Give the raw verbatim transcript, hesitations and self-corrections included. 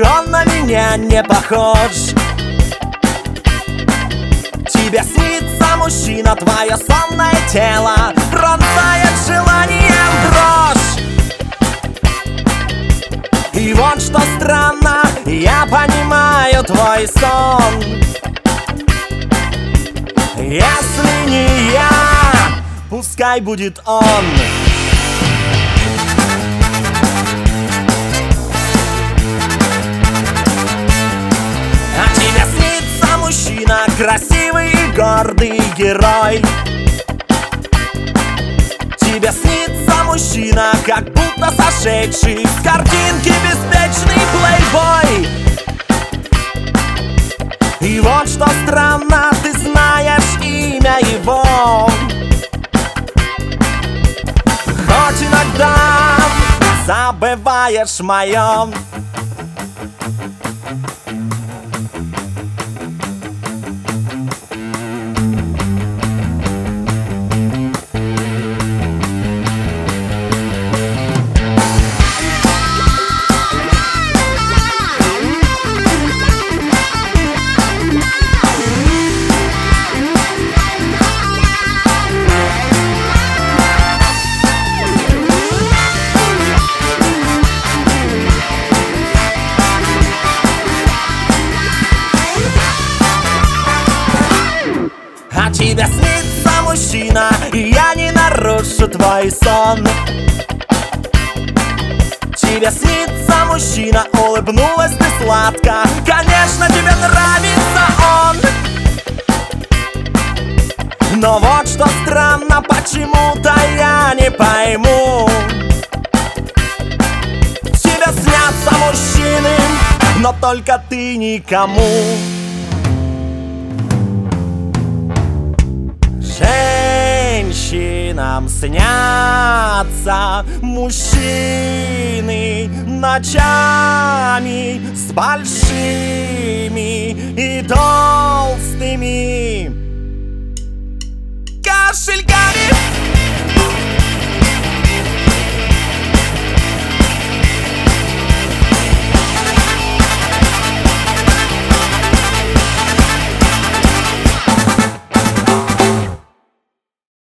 он на меня не похож. Тебе снится мужчина, твое сонное тело пронзает желанием дрожь. И вот что странно, я понимаю твой сон. Если не я, пускай будет он. А тебе снится мужчина, красивый и гордый герой. Тебе снится мужчина, как будто сошедший с картинки беспечный плейбой. И вот что странно, ты знаешь имя его, хоть иногда забываешь мое. А тебе снится мужчина, и я не нарушу твой сон. Тебе снится мужчина, улыбнулась ты сладко. Конечно, тебе нравится он. Но вот что странно, почему-то я не пойму. Тебе снятся мужчины, но только ты никому. Женщинам снятся мужчины ночами с большими и толстыми кошельками.